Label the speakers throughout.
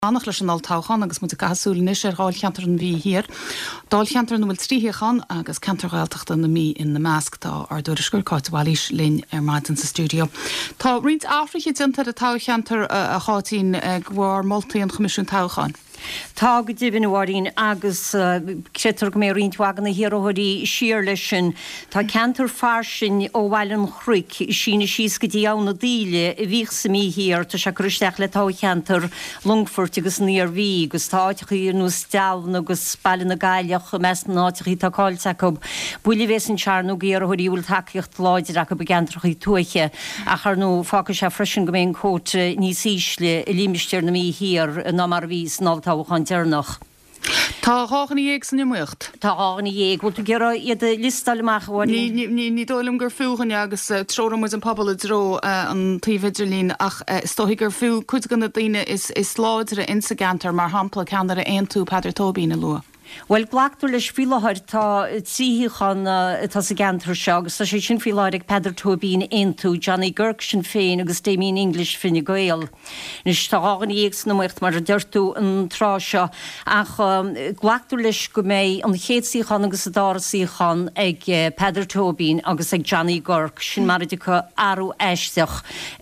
Speaker 1: Annach leis an altáchan agus mu gasúil níos ráil cheantar an bhí hir. Dáil cheantar nó bhfuil tríchan agus cantarghilteachta na mí in na measctá ar dúir scurcáilís linn ar maidin sa stúdio. Tá rint áfrichi dintar a tá cheantar a chátíín gháir moltaí an chomisisiún táchan.
Speaker 2: Tá go dibin bhhaín agus cretar go mé rionhagan na hiróirí siar lei sin Tá cantar farsin ó bhhail an chruic sína síos go dtí anna díle i bhíh sa mí hir tá se cruisteach le tá cheantar Longfurt agus níor bhí agus táitichaí nó stealn agus bailin na gaiileach mes náitichaí tá cáilteach buile bhés an tearnú géarthirí bhfuil takeíocht láidir a go begantrachaí tuaiche a chu nó fácha se freisin go mén cót níos ísle i líimisteir na mí hir ná mar vís nálta chan dearnach.
Speaker 1: Tá hágan dhéag san muocht.
Speaker 2: Tá hágan dhéag bhil tú gera iad listalach bhhaí.
Speaker 1: Ní dóilm gur fiúgan agus tróra mu an pobl dro an tíidirlín ach stoigh gur fiú chuid gan na daine is sláidre insagantar mar hapla ceanar a ein tú Peidir Tóibín na lua.
Speaker 2: Well glachtú leis fiáir tá tíchan tá sa gantar se agus tá sé sin fiáir ag Peidir Tóibín intú Johnny Girk sin féin agus Damien English finne goil. Nus tá ágan éags na muocht mar a deirtú an trá seo ach glachtú leis go méid an chéadsíchan agus a dárasíchan ag Peidir Tóibín agus ag Johnny Girk sin mar de chu arú eisteach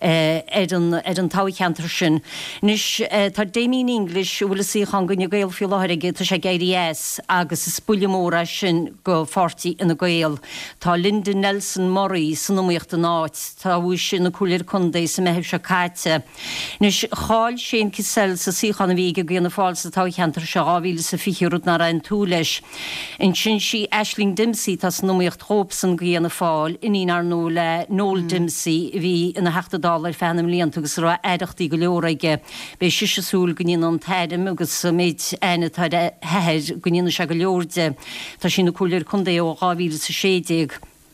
Speaker 2: an táchantar sin. Nus tá Damien English bhfuil síchan gonne gail fiáir ag tá sé géirí agus is spuilemóra sin go fortí ina gael. Tá Linda Nelson Murray san nóíocht an áit, tá bhú sin na cúlir chundé sa meheb se cáite. Nus cháil sin kisel sa síchan a bhíige go na fáil sa tá cheantar se áhíle sa fichiúd na rain tú leis. In sin si Aisling Dempsey tá san nóíocht Hobson go na fáil iní ar nó le Noel Dempsey hí ina $8 fannam líon agus ra éireachtaí go leoraige. Bé si súl goníon an taidim agus méid aine tá heir goníana se go leorde tá sin na cúlir chundé ó 2016.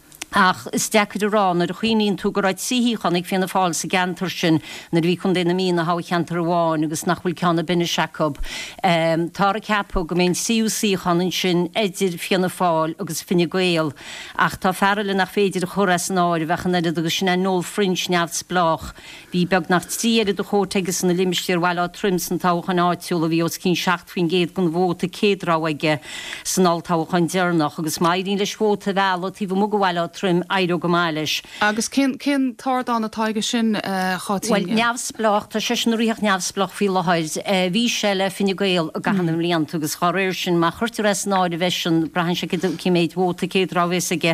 Speaker 2: Ach is deachad rán ar chuoíonn tú go ráid sííchan ag féanna fáil sa gantar sin na bhí chun déna mína há cheantar bháin agus nachhfuil ceanna binne Jacob. Tá a ceappa go mén síúsíchan sin idir fianna fáil agus finne gail ach tá ferle nach féidir a choras an áir bhechan agus sin nó frinch neamhs blach. Bhí beag nach tíad a chótegus na limimisteir bhile á trim san táchan áitiúil a bhí os cín 16 géad gon bhóta céadráige san altáchan dearnach agus mairín leis bhóta bhela tí bh mu go bhile trim airo go máiles.
Speaker 1: Agus cin tardán a taige sin chátíí?
Speaker 2: Well neamhsplach tá sé sin riach neamhsplach fi lehaid. Bhí se le finne gail a gahanam líon agus choréir sin má chuirtar as náid bheith sin brahan se cimméid bhóta céadráhés aige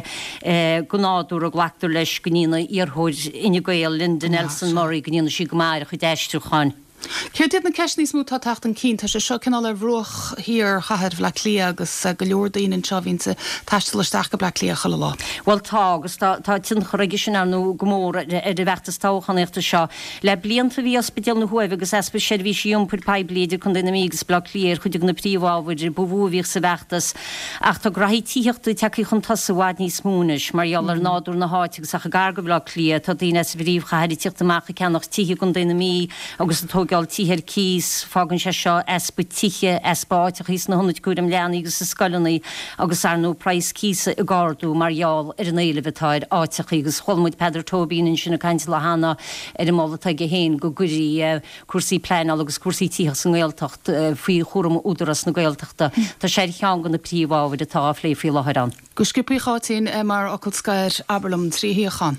Speaker 2: go náú a ghlaachtar leis gonína arthóid ina gail Linda Nelson Murray gonína si go máire chu deisteúcháin.
Speaker 1: Céir dad na ceisní smú tá tacht an cín, tá sé seo cinál le bhruach hir chahead bhla lí agus go leordaíon an seo vínta taistalaisteach go bla lí a chola lá.
Speaker 2: Well tá agus tá tin choraige sin anú gomór a bhechttas táchanachta seo. Le blianta bhí ospidal na huamh agus espa sé bhí siúmpur pebliidir chun na mígus bla líir chuidir na príomháidir bhúhíh sa bhechttas ach tá graí tíochtú teí chun tasaháid níos múnis mar eallar náú na háitegus a garga bla lí tá dtíine sa bhríomh chaid tíochtamach ceannach tíí chun déna mí agus gal tíhir kís fágann se seo espa tíe espáiteach hís na 100 cuam leanaí agus sa scoilnaí agus ar nó preis císa i gáardú marall ar an éile bhetáid áiteach agus chomuid Peidir Tóibín sinna caiint le hána ar an mála go héin go gurí cuasaí pleáil agus cuasaí tíach san ghilteacht faoi chóm údaras na ghilteachta Tá sé chean gan na príomháid atá lé fí leharan.
Speaker 1: Go skippaí chátíín mar ocail scair Aberlum tríhíchan.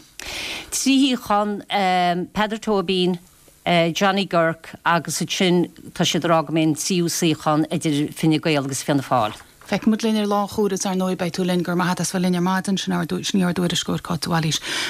Speaker 2: Tríhíchan Peidir Tóibín Johnny Girk agus sin tá sé rágamén síúsíchan idir finne gail agus fianna fáil.
Speaker 1: Feic mu línar lá chúdas ar nóid bei tú linn gur maithe bhfuil línar maidin sin ar sníor dúir a scór cáúáis.